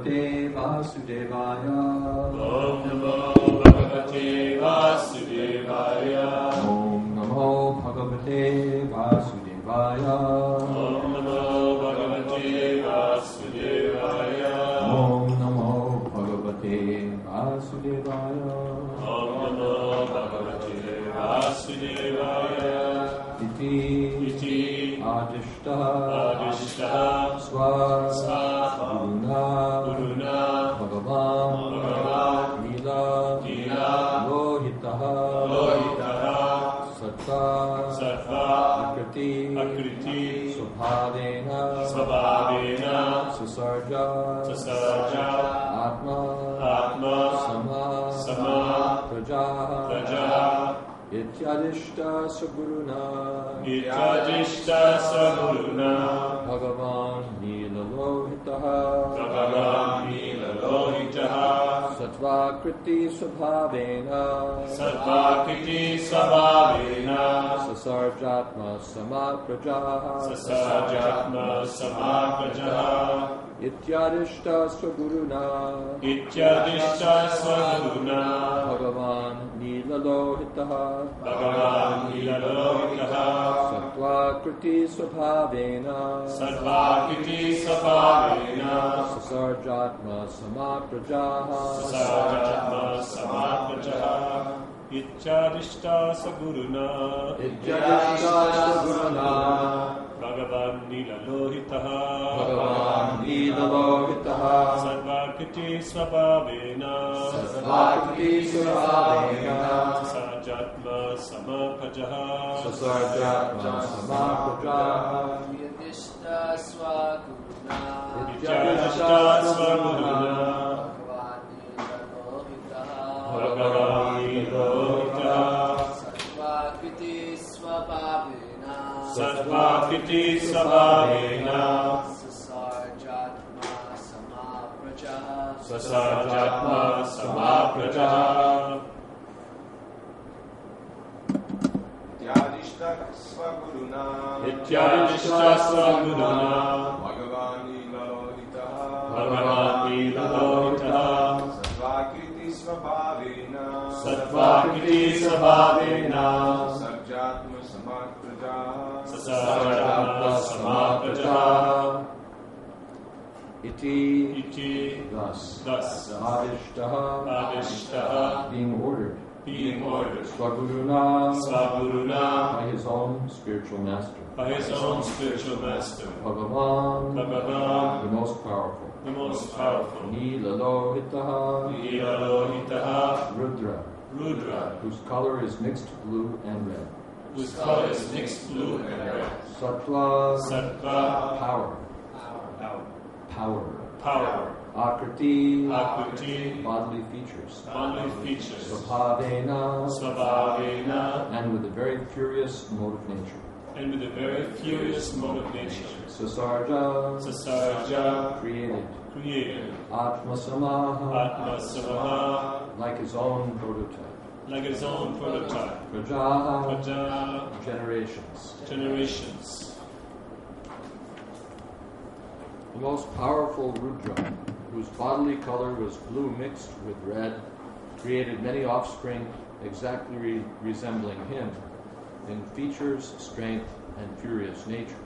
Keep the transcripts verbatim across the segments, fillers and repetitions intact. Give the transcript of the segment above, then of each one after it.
Bhagavate Vasudevaya. Om Namo Bhagavate Vasudevaya. Om Namo Bhagavate Vasudevaya. Om Namo Bhagavate Vasudevaya. Om Namo Bhagavate Vasudevaya. Om Namo Bhagavate Vasudevaya. Iti Iti Adishta Adishta Sva Sva Guruna Guruna Bhagavan Bhagavan Lila Lila Lohitaha Lohitaha Sattva Sattva Akriti Akriti Svabhavena Svabhavena Sasarja Sasarja Atma Atma Sama Sama Praja Praja Ityadishta Saguruna Ityadishta Saguruna Bhagavan Nila Lohitaha Bhagavan Nila Lohitaha Sattvakriti Svabhavena Sattvakriti Svabhavena Sasarjatma Samapraja Sasarjatma Samapraja Ityadishta Svaguruna Ityadishta Svaguruna Bhagavan Nila Lohitaha Bhagavan Nila Lohitaha Sattvakriti Svabhavena Sattvakriti Svabhavena Sasarjatma Samapraja Sasarjatma Samapraja Ityadishta Saguruna Ityadishta Svaguruna Bhagavan Nila Lohitaha Bhagavan Nila Lohitaha Sattvakriti Svabhavena Sattvakriti Svabhavena Sasarjatma Samapraja Sasarjatma Samapraja Ityadishta Swaguruna Ityadishta Svaguruna Bhagavan Nila Lohitaha Bhagavan Nila Lohitaha Sattvakriti Svabhavena Sattvakriti Svabhavena Sasarjatma Samapraja Sasarjatma Samapraja Ityadishta Svaguruna Ityadishta Svaguruna Bhagavan Nila Lohitaha Bhagavan Nila Lohitaha Sattvakriti Svabhavena Sattvakriti Svabhavena Sarjatma Samapraja Sasarjatma Samapraja Iti Iti Thus Thus Adishtaha Adishtaha Being ordered Being ordered Svaguruna Svaguruna by his own spiritual master by his own spiritual master Bhagavan Bhagavan the most powerful the most powerful Nila Lohitaha Nila Lohitaha Rudra Rudra whose color is mixed blue and red whose color is mixed blue and red Sattva Sattva power Power power Power Akriti Akriti bodily features Bodily features Svabhavena Svabhavena and with a very furious mode of nature and with a very furious mode of nature Sasarja Sasarja created created Atma Samaha Atma Samaha like his own prototype like his own prototype Prajaha Praja generations generations the most powerful Rudra whose bodily color was blue mixed with red created many offspring exactly re- resembling him in features, strength, and furious nature.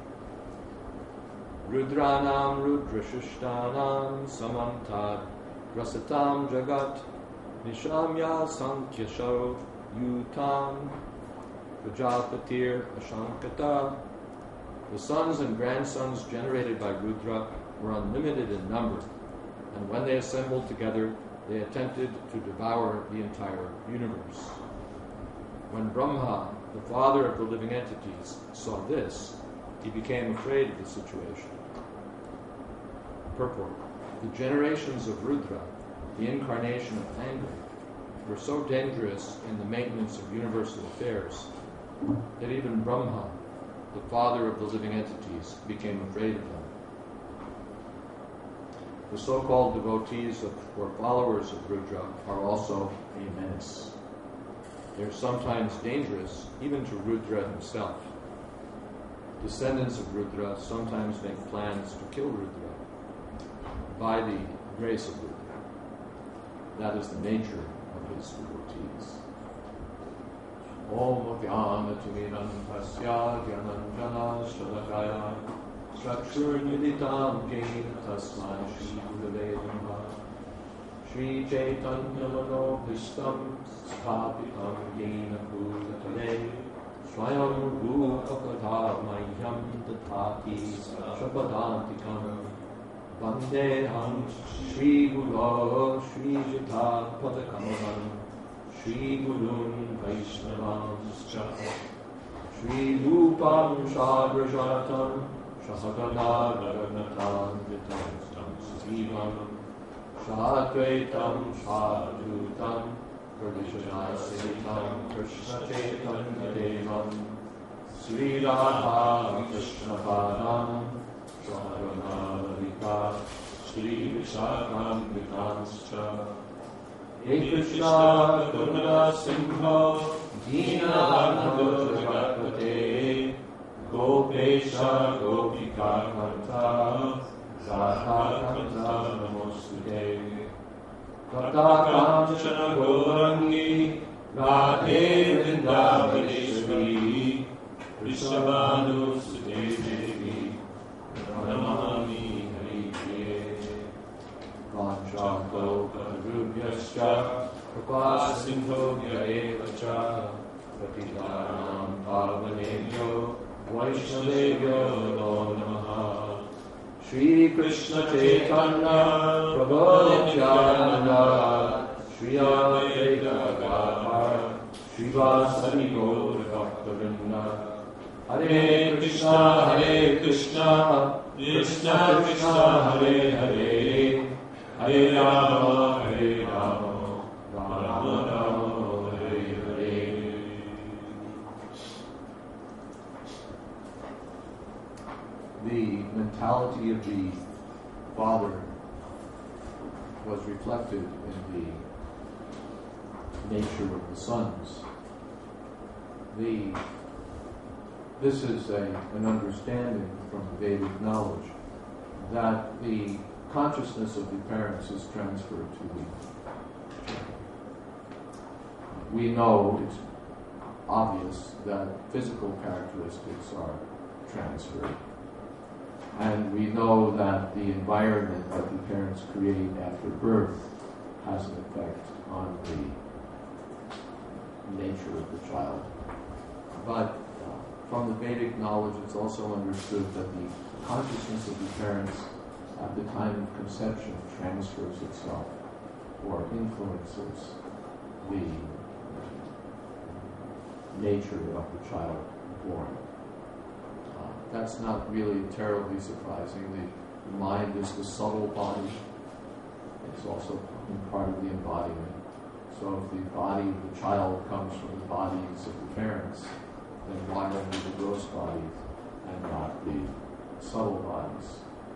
Rudranam Rudrashishtanam Samantad Rasatam Jagat Nishamya Sankyasho Yutam Prajapatir Ashankata. The sons and grandsons generated by Rudra were unlimited in number, and when they assembled together, they attempted to devour the entire universe. When Brahma, the father of the living entities, saw this, he became afraid of the situation. Purport. The generations of Rudra, the incarnation of anger, were so dangerous in the maintenance of universal affairs that even Brahma, the father of the living entities, became afraid of them. The so-called devotees of, or followers of Rudra are also a menace. They are sometimes dangerous even to Rudra himself. Descendants of Rudra sometimes make plans to kill Rudra. By the grace of Buddha. That is the nature of his devotees. Om Jnana Timiram Tasya Jnananjana Shalakaya Chakshurmilitam Jena Tasmai Shri Gurave Namaha Shri Chaitanya Manobhishtam Sthapitam Jena Bhutale Swayam Rupakatha Mayam Tatati Shapadantikam Vandeham Shri Guru Shri Jita Padakamanam Shri Gurun Vaishnavanscha Shri Rupam Shabrajatam Shahagana Raghunatam Vitam Sivam Shadvaitam Shadutam Pradishana Setam Krishna Chaitanya Devam Sri Radha Krishna Padam Shahagana Lalita Shri Vishakam Vitanscha Hey Krishna Karuna Sindhu Deenabandhu Jagatpate Gopesha Gopika Kanta Radha Kanta Namostute Radha Kanchana Gaurangi Radhe Vrindavaneshwari Vrishabhanu Sute Devi Pranamami Haripriye Vanchakalparubhyascha Kripa Sindhobhya eva cha Patitanam Pavanebhyo Vaishnavebhyo Namo Namaha Shri Krishna Chaitanya Prabhu Nityananda Shri Advaita Gadadhar Shri Vasari Gaur Bhaktavinda Hare Krishna Hare Krishna Krishna Krishna Hare Hare Hare Rama, Hare Rama, Rama Rama, Hare Hare. The mentality of the father was reflected in the nature of the sons. The, this is a, an understanding from Vedic knowledge that the consciousness of the parents is transferred to the children. We know, it's obvious, that physical characteristics are transferred. And we know that the environment that the parents create after birth has an effect on the nature of the child. But uh, from the Vedic knowledge, it's also understood that the consciousness of the parents at the time of conception transfers itself or influences the nature of the child born. Uh, that's not really terribly surprising. The, the mind is the subtle body. It's also part of the embodiment. So if the body of the child comes from the bodies of the parents, then why only the gross bodies and not the subtle bodies?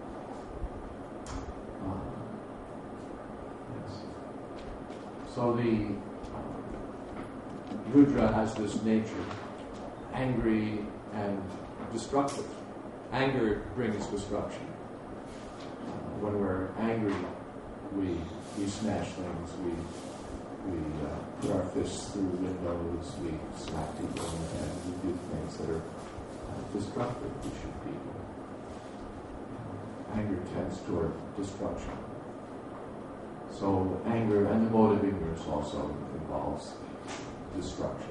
Uh, yes. So the uh, Rudra has this nature, angry and destructive. Anger brings destruction. Uh, when we're angry, we we smash things, we we uh, put our fists through windows, we smack people in the head, we do things that are uh, destructive to people. Anger tends toward destruction. So anger and the mode of ignorance also involves destruction.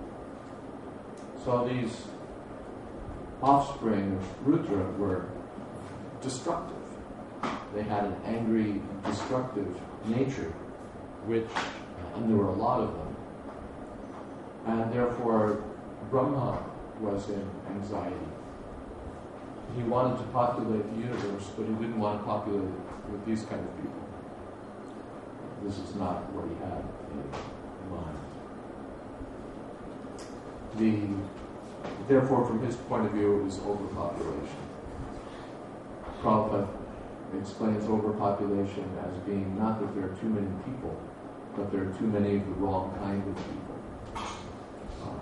So these offspring of Rudra were destructive. They had an angry, destructive nature, which, and there were a lot of them, and therefore Brahma was in anxiety. He wanted to populate the universe, but he didn't want to populate it with these kind of people. This is not what he had in mind. The, therefore, from his point of view, it was overpopulation. Prabhupada explains overpopulation as being not that there are too many people, but there are too many of the wrong kind of people. Uh,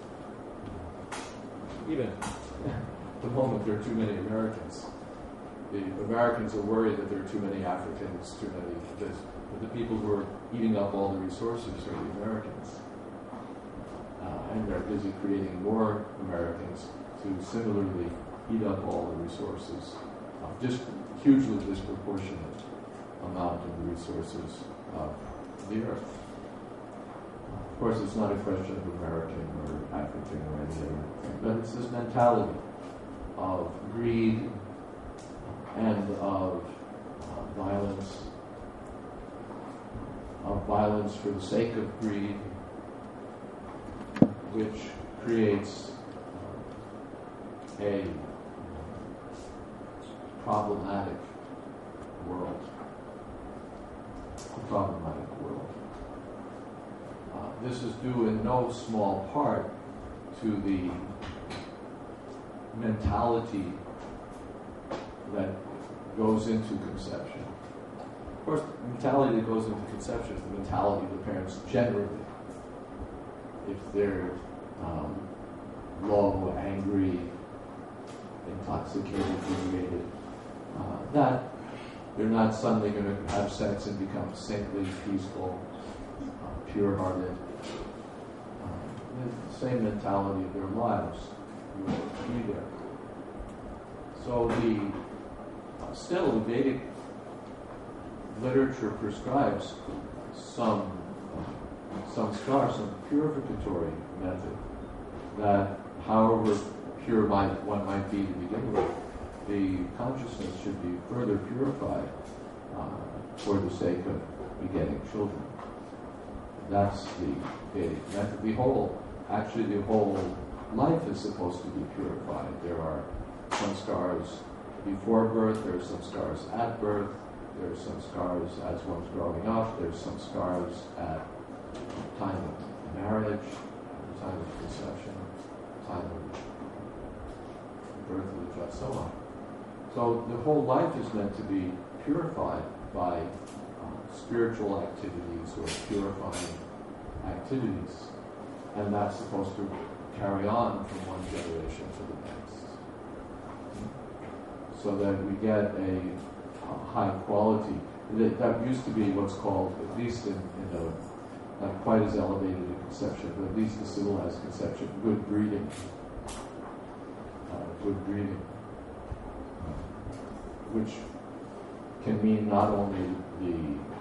the, even at the moment, there are too many Americans. the Americans are worried that there are too many Africans, too many this. But the people who are eating up all the resources are the Americans. Uh, and they're busy creating more Americans to similarly eat up all the resources, uh, just hugely disproportionate amount of the resources of the earth. Of course, it's not a question of American or African or any other thing, but it's this mentality of greed and of uh, violence, of violence for the sake of greed, which creates uh, a problematic world. A problematic world. Uh, this is due in no small part to the mentality that goes into conception. Of course, the mentality that goes into conception is the mentality of the parents generally. If they're um, low, angry, intoxicated, deviated, uh, that they're not suddenly going to have sex and become saintly, peaceful, uh, pure-hearted. Uh, the same mentality of their lives will be there. So the uh, still the Vedic literature prescribes some uh, some scar, some purificatory method that, however pure might, one might be to begin with, the consciousness should be further purified uh, for the sake of begetting children. That's the Vedic method. The whole, actually the whole life is supposed to be purified. There are some scars before birth, there are some scars at birth, there are some scars as one's growing up, there's some scars at time of marriage, time of conception, time of birth of the child, so on. So the whole life is meant to be purified by uh, spiritual activities or purifying activities, and that's supposed to carry on from one generation to the next, so that we get a, a high quality. That, that used to be what's called, at least in, in a not quite as elevated a conception, but at least a civilized conception, good breeding. Uh, good breeding. Which can mean not only the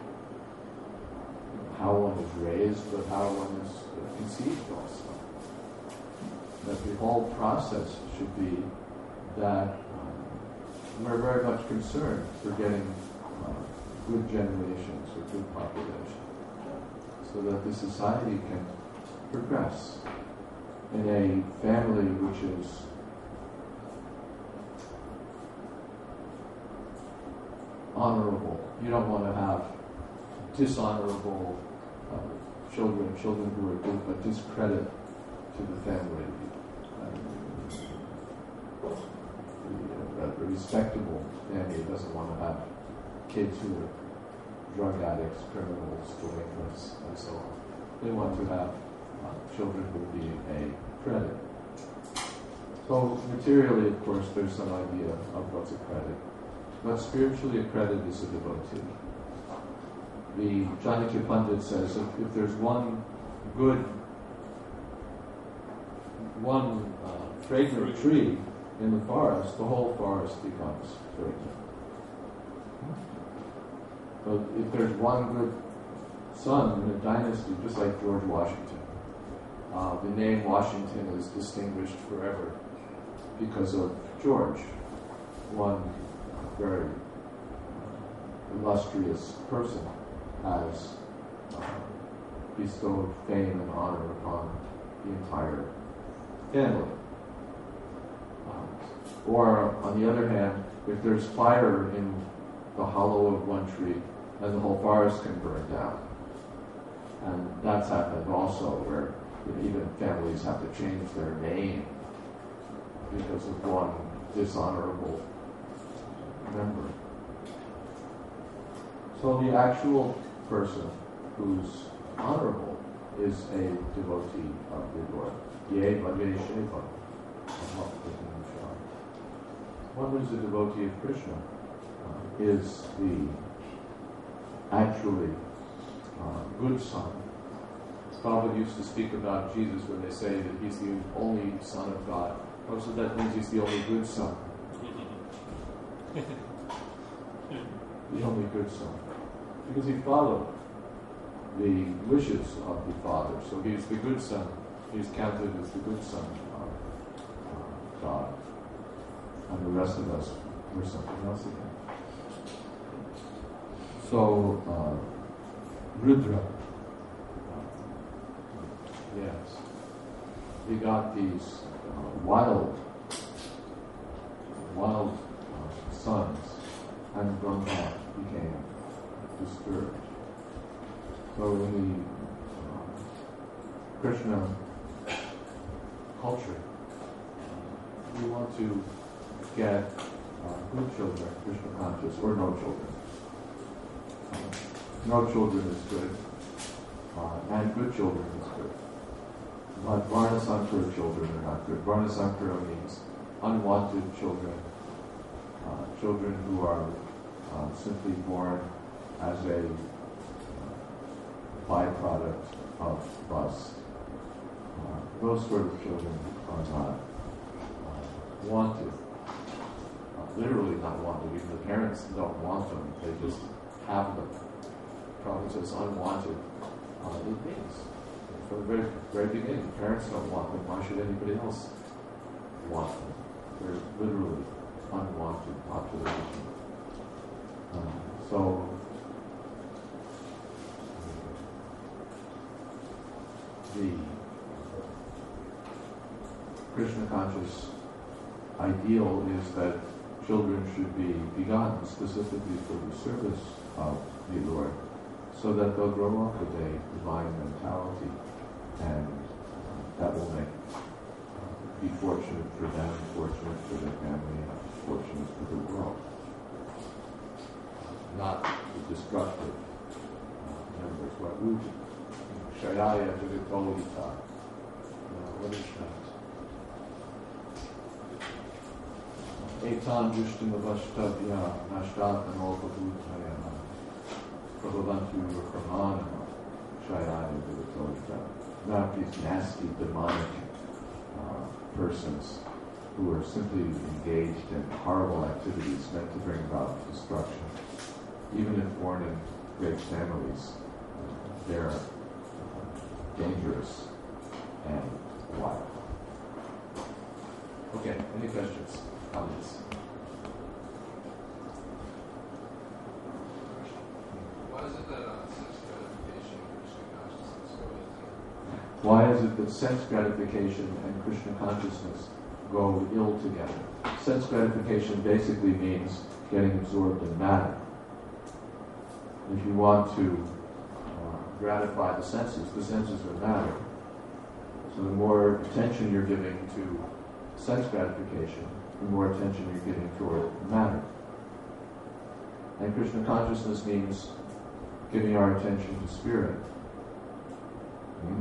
how one is raised, but how one is conceived also. That the whole process should be that um, we're very much concerned for getting uh, good generations or good population, so that the society can progress in a family which is honorable. You don't want to have dishonorable uh, children, children who are a discredit to the family. Uh, a respectable family doesn't want to have kids who are drug addicts, criminals, delinquents, and so on. They want to have uh, children who will be a credit. So materially, of course, there's some idea of what's a credit. But spiritually, a credit is a devotee. The Janakya Pandit says if, if there's one good, one uh, fragrant tree in the forest, the whole forest becomes fragrant. But if there's one good son in a dynasty, just like George Washington, uh, the name Washington is distinguished forever because of George, one very illustrious person has uh, bestowed fame and honor upon the entire family. Uh, or, on the other hand, if there's fire in the hollow of one tree, then the whole forest can burn down. And that's happened also, where you know, even families have to change their name because of one dishonorable member. So the actual person who's honorable is a devotee of the Lord. Ye Bhage Sheva. One who's a devotee of Krishna is the actually uh, good son. Prabhupada used to speak about Jesus when they say that he's the only son of God. Oh, so that means he's the only good son. The only good son. Because he followed the wishes of the Father. So he's the good son. He's counted as the good son of uh, God. And the rest of us, we're something else again. So, uh, Rudra, uh, yes, he got these uh, wild, wild uh, sons, and Brahma became disturbed. So in the uh, Krishna culture, we want to get uh, good children, Krishna conscious, or no children. Uh, no children is good, uh, and good children is good. But Varnasankara children are not good. Varnasankara means unwanted children, uh, children who are uh, simply born as a uh, byproduct of lust. Uh, those sort of children are not uh, wanted. Uh, literally not wanted. Even the parents don't want them. They just have them. Prabhupada says unwanted. Uh, it means from the very, very beginning, parents don't want them. Why should anybody else want them? They're literally unwanted population. Uh, so the Krishna conscious ideal is that children should be begotten specifically for the service of the Lord, so that they'll grow up with a divine mentality, and uh, that will make uh, be fortunate for them, fortunate for their family, and fortunate for the world. Not the destructive uh, members. What Shayaya Jagatolita. What is that? Etan Vishtamavashtavya Nashtatanolpabhutaya Prabhavantu Brahmana Shayaya Jagatolita. Not these nasty demonic uh, persons who are simply engaged in horrible activities meant to bring about destruction. Even if born in great families, they're uh, dangerous and wild. Okay, any questions, comments? Why is it that uh, sex gratification and Krishna consciousness go together? Why is it that sense gratification and Krishna consciousness go ill together? Sense gratification basically means getting absorbed in matter. If you want to uh, gratify the senses, the senses are matter. So the more attention you're giving to sense gratification, the more attention you're giving toward matter. And Krishna consciousness means giving our attention to spirit. Hmm?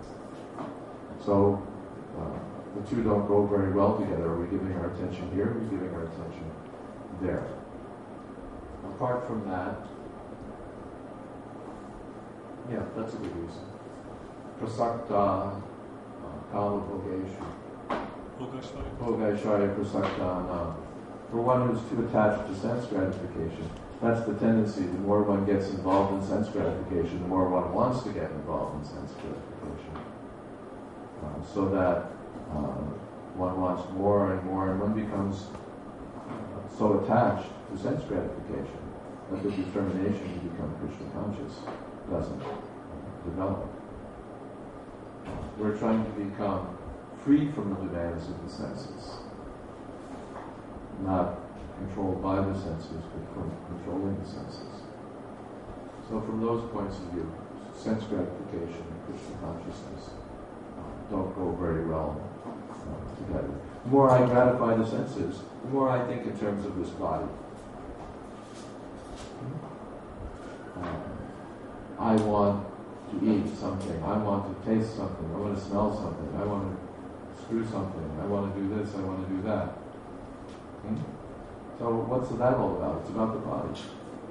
So uh, the two don't go very well together. Are we giving our attention here? Are we giving our attention there? Apart from that, yeah, that's a good reason. Prasakta kala bhogeshu. Bhogeshaya prasakta. For one who's too attached to sense gratification, that's the tendency. The more one gets involved in sense gratification, the more one wants to get involved in sense gratification. Uh, so that uh, one wants more and more, and one becomes uh, so attached to sense gratification that the determination to become Krishna conscious doesn't develop. We're trying to become free from the demands of the senses, not controlled by the senses, but from controlling the senses. So from those points of view, sense gratification and Krishna consciousness uh, don't go very well uh, together. The more I gratify the senses, the more I think in terms of this body. Uh, I want to eat something, I want to taste something, I want to smell something, I want to screw something, I want to do this, I want to do that. Hmm? So what's that all about? It's about the body. It's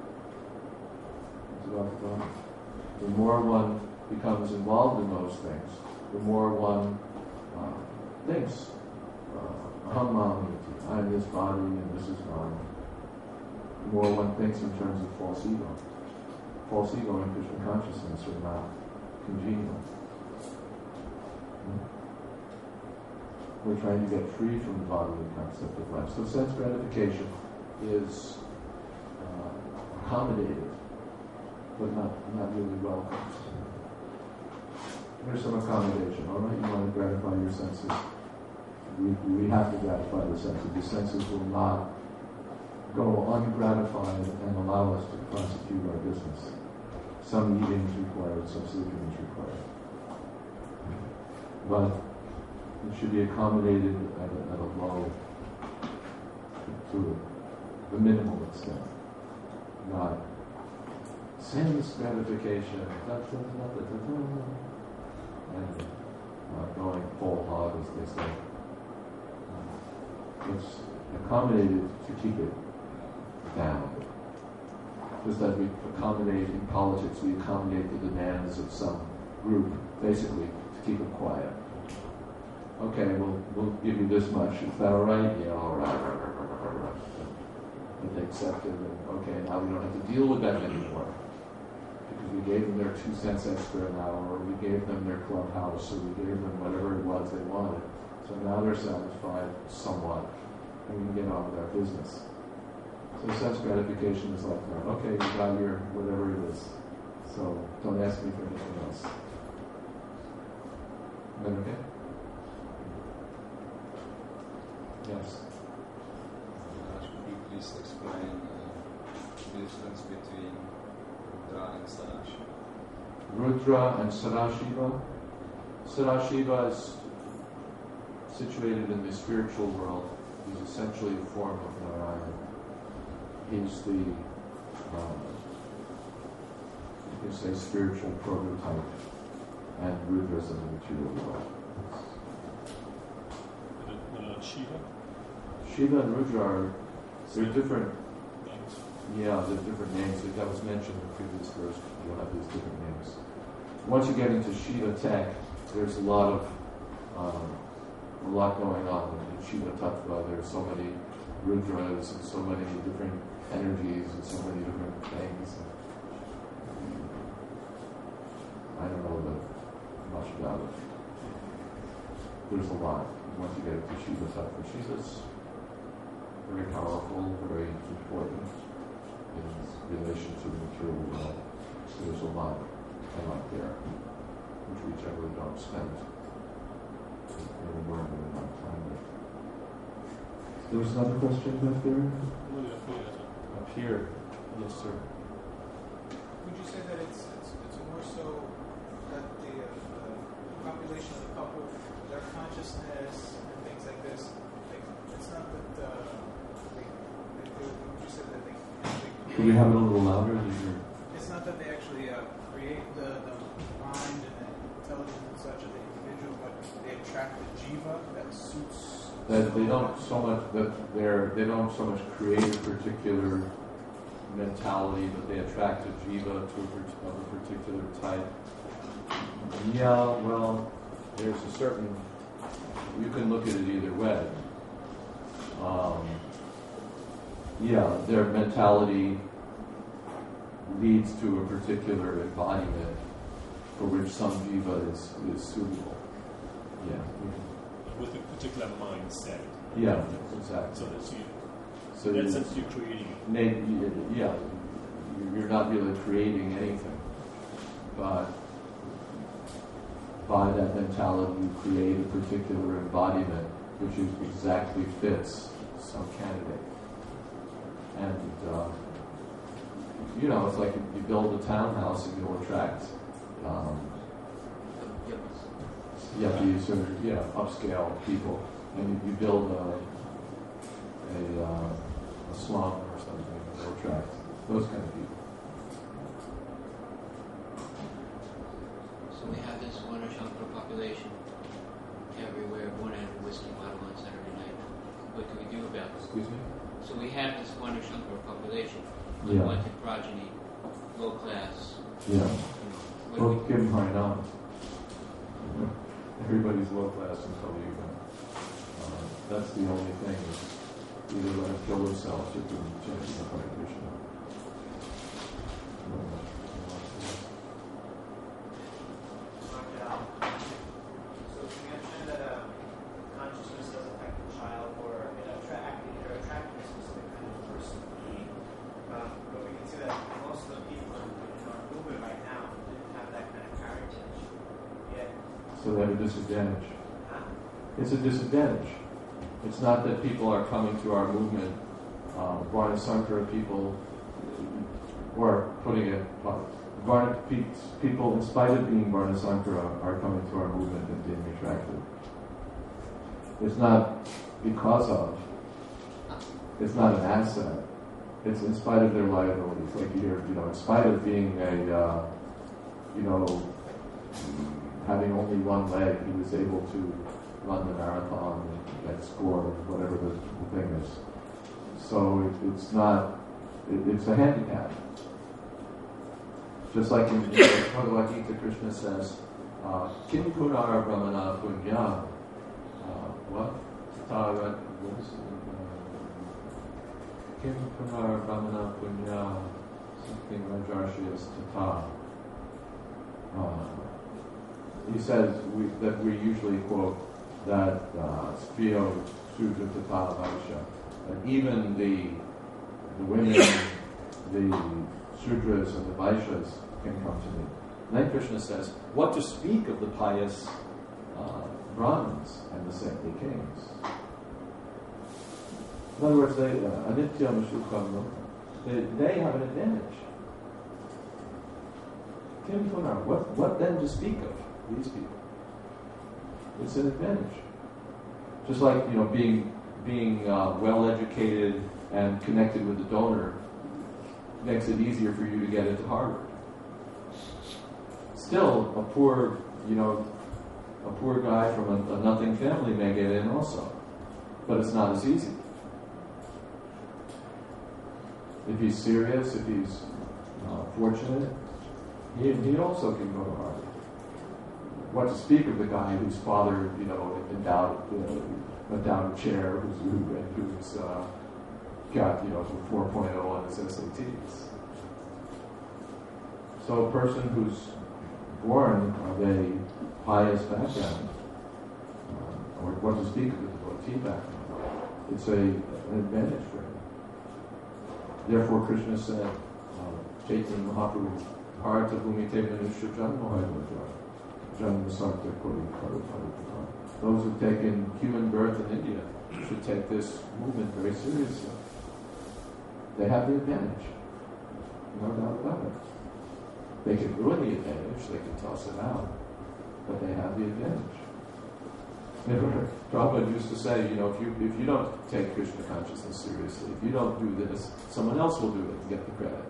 about the body. The more one becomes involved in those things, the more one uh, thinks, uh, aham maham, I am this body and this is mine. The more one thinks in terms of false ego. False ego and Krishna consciousness are not congenial. Hmm? We're trying to get free from the bodily concept of life. So sense gratification is uh, accommodated, but not, not really welcomed. There's some accommodation. All right, you want to gratify your senses. We, we have to gratify the senses. The senses will not go ungratified and allow us to prosecute our business. Some eating is required, some sleeping is required. But it should be accommodated at a, at a low, to the minimal extent. Not sense gratification, da, da, da, da, da, da, and uh, going full hog, as they say. Uh, it's accommodated to keep it down. Just as we accommodate in politics, we accommodate the demands of some group, basically, to keep it quiet. Okay, we'll we'll give you this much. Is that all right? Yeah, all right. And they accept it. And okay, now we don't have to deal with that anymore because we gave them their two cents extra an hour, or we gave them their clubhouse, or we gave them whatever it was they wanted. So now they're satisfied somewhat, and we can get on with our business. So sense gratification is like that. Okay, you got your whatever it is. So don't ask me for anything else. Is that okay? Yes. Could you please explain uh, the difference between Rudra and Sadashiva? Rudra and Sadashiva. Sadashiva is situated in the spiritual world. He's essentially a form of Narayana. He's the, uh, you could say, spiritual prototype, and Rudra is in the material world. Uh, Shiva? Shiva and Rudra are, they're different. Names. Yeah, they're different names. That was mentioned in the previous verse. You'll have these different names. Once you get into Shiva tech, there's a lot of um, a lot going on in Shiva Tattva. There's so many Rudras and so many different energies and so many different things. I don't know that much about it. There's a lot. Once you get into Shiva Tattva, Shiva's very powerful, very important in relation to the material world. There's a lot, a lot there, which we generally don't spend any more than enough time with. There was another question back there? Up here. Yes, sir. Would you say that it's it's, it's more so that the, uh, the population of the couple, their consciousness and things like this, like, it's not that uh, they, they, they, would you say that they actually create, Could we have it a little louder? it's not that they actually uh, create the, the mind and the intelligence and such of the individual, but they attract the jiva that suits. That they don't so much that they're they don't so much create a particular mentality, but they attract a jiva to a, of a particular type. Yeah, well, there's a certain, you can look at it either way. Um, yeah, their mentality leads to a particular embodiment for which some jiva is, is suitable. Yeah. With a particular mindset. Yeah, exactly. So that's you. So in that you- sense, you're creating it. Maybe, yeah, you're not really creating anything, but by that mentality you create a particular embodiment which is exactly fits some candidate. And, uh, you know, it's like you build a townhouse and you'll attract um, yuppies or, yeah, upscale people. And you, you build a, a, uh, a slum or something, they'll attract those kind of people. So we have this Warner Shankar population everywhere, one at a whiskey bottle on Saturday night. What do we do about it? Excuse me? So we have this Varnashankara population, Yeah. unwanted progeny, low class. Yeah. You know, what Well, do we- Kim Harinam. Everybody's low class in Kali Yuga. Uh, that's the only thing. Is either let them kill themselves or do chanting the Hare Krishna. So you mentioned that uh, consciousness does affect the child, or it attract or attract a specific kind of person being. Um, but we can see that most of the people in, in our movement right now didn't have that kind of heritage. Yet, So they have a disadvantage. huh? It's a disadvantage. It's not that people are coming to our movement, uh, Varna Sankara people, or putting it, uh, Varna pe- people, in spite of being Varna Sankara, are coming to our movement and being attracted. It's not because of, it's not an asset. It's in spite of their liabilities. Like you hear, you know, in spite of being a, uh, you know, having only one leg, he was able to run the marathon and get score, whatever the, the thing is. So it, it's not, it, it's a handicap. Just like in, in Bhagavad Gita, Krishna says, uh, Kim punar brahmana punya. Uh, what? Tara, what is it? Uh, Kim punar brahmana punya. Something Rajarshiyas tata. Uh, he says we, that we usually quote that Striyo Sudra Tata Vaishya, and even the the women, the Sudras and the Vaishyas can come to me. And then Krishna says, what to speak of the pious uh, Brahmins and the saintly kings? In other words, they uh, Anityam Sukham, they, they have an advantage. Kim Punar, what what then to speak of these people? It's an advantage. Just like, you know, being being uh, well educated and connected with the donor makes it easier for you to get into Harvard. Still, a poor, you know, a poor guy from a, a nothing family may get in also, but it's not as easy. If he's serious, if he's uh, fortunate, he, he also can go to Harvard. What to speak of the guy whose father, you know, endowed, uh, endowed a chair, who's, who, and who's uh, got, you know, four point oh on his S A Ts. So a person who's born of a pious background, uh, or what to speak of the devotee background, it's a, an advantage for him. Therefore, Krishna said, uh, Chaitanya Mahaprabhu, Bharata Bhumite Manusha Janma Haidvaja. Those who've taken human birth in India should take this movement very seriously. They have the advantage. No doubt about it. They can ruin the advantage, they can toss it out, but they have the advantage. Prabhupada used to say, you know, if you if you don't take Krishna consciousness seriously, if you don't do this, someone else will do it and get the credit.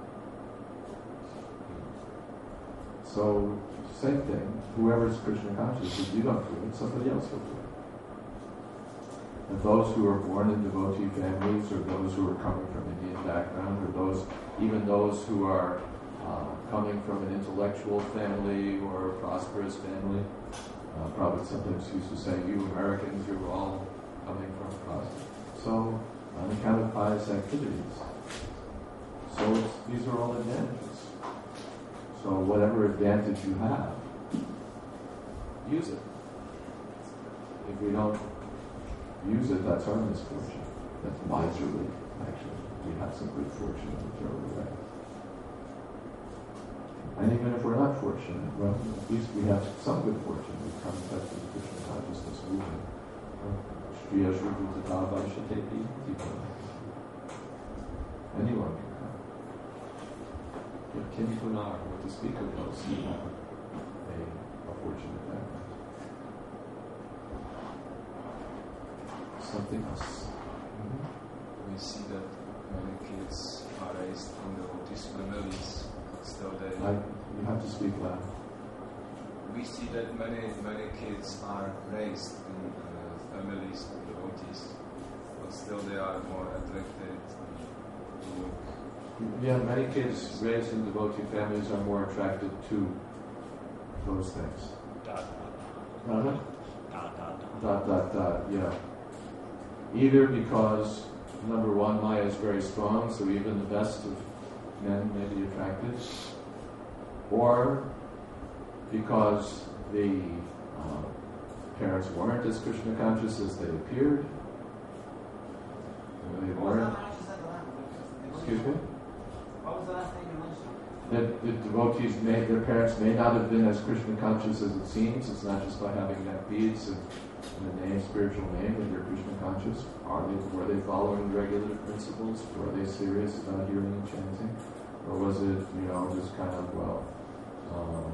So, same thing. Whoever's Krishna conscious, if you don't do it, somebody else will do it. And those who are born in devotee families, or those who are coming from Indian background, or those, even those who are uh, coming from an intellectual family or a prosperous family, uh, probably sometimes used to say, you Americans, you're all coming from prosperous. So, on account of pious activities. So it's, these are all advantages. So whatever advantage you have, use it. If we don't use it, that's our misfortune. That's miserly, actually. We have some good fortune to throw it away. And even if we're not fortunate, well, at least we have some good fortune. We come in touch with the Krishna consciousness movement. Shriya Shruta Tata Vaishateti. Anyone can come. But Kim Punar, what to speak of those who have a, a fortunate background. Something else. Mm-hmm. We see that many kids are raised in the Buddhist families, still they... I, you have to speak loud. We see that many many kids are raised in uh, families of devotees, but still they are more attracted to look. Yeah, many kids raised in devotee families are more attracted to those things. Dot, Uh-huh. dot, dot, dot. Dot, dot, dot, yeah. Either because, number one, Maya is very strong, so even the best of men may be attracted, or because the uh, parents weren't as Krishna conscious as they appeared. They weren't. Excuse me? What was the last thing you mentioned? That the devotees may, their parents may not have been as Krishna conscious as it seems. It's not just by having neck beads and, and a name, spiritual name, that they're Krishna conscious. Are they, were they following regulative principles? Were they serious about hearing and chanting? Or was it, you know, just kind of, well, um,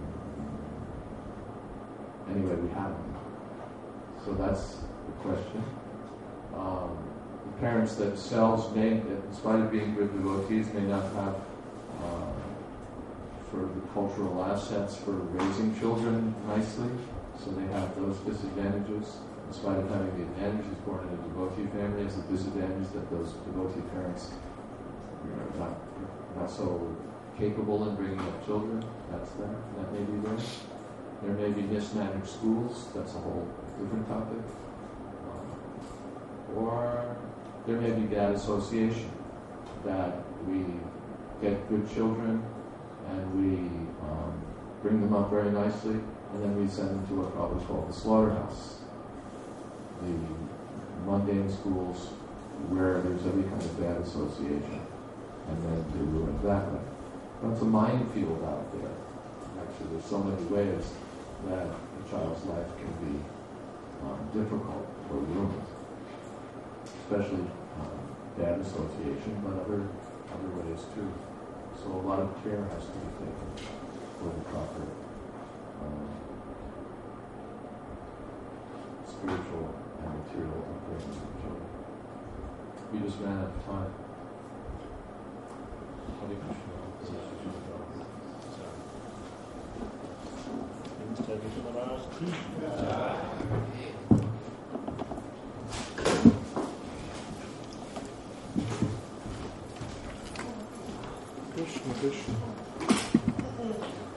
anyway, we have them. So that's the question. Um, the parents themselves may, in spite of being good devotees, may not have uh, sort of the cultural assets for raising children nicely. So they have those disadvantages. In spite of having the advantages born in a devotee family, is the disadvantage that those devotee parents are not, not so capable in bringing up children. That's there. That may be there. There may be mismanaged schools. That's a whole different topic. Um, or there may be bad association, that we get good children and we um, bring them up very nicely, and then we send them to what probably called the slaughterhouse, the mundane schools where there's every kind of bad association, and then they're ruined that way. But it's a minefield out there. Actually, there's so many ways that a child's life can be um, difficult or ruined, especially um, bad association, but other other ways too. So a lot of care has to be taken for the proper um, spiritual and material upbringing of children. We just ran out of time. Hare Krishna. Krishna, Krishna.